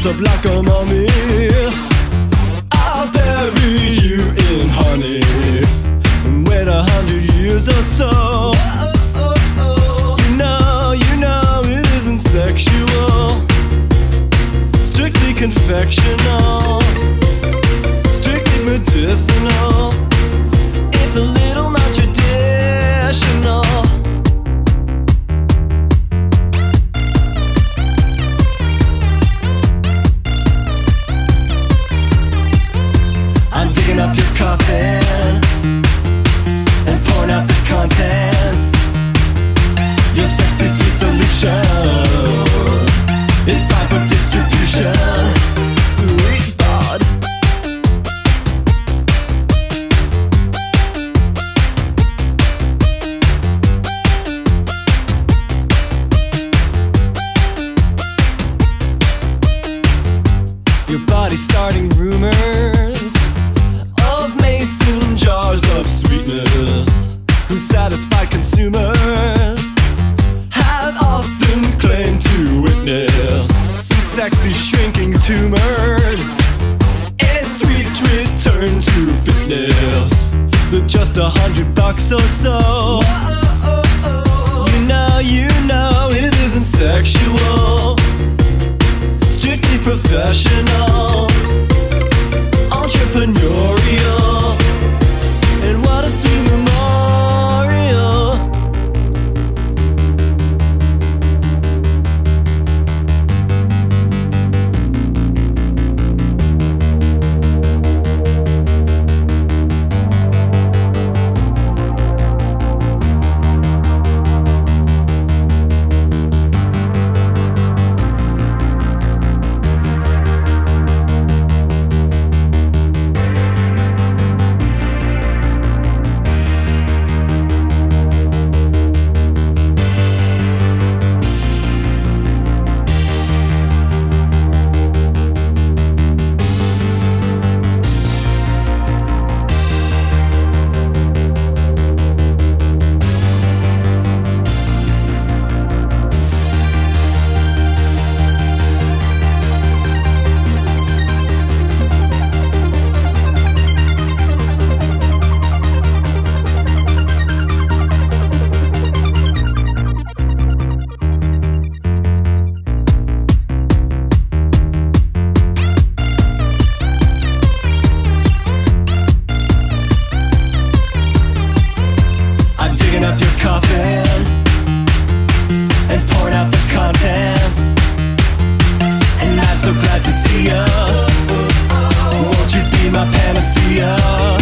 wrapped up like a mummy. I'll bury you in honey and wait 100 years or so. You know it isn't sexual, strictly confectional, strictly medicinal. It's a little not traditional. I'm digging up your coffin and pouring out the contents. Your sexy sweet solution is fine for distribution. Sweet bud. Your body's starting rumors of mason jars of sweetness, whose satisfied consumers have often claimed to witness some sexy shrinking tumors. A sweet return to fitness for just $100 or so. You know it isn't sexual, strictly professional, entrepreneurial, and what a sweet memorial. Up your coffin and pouring out the contents, and I'm so glad to see ya. Won't you be my panacea?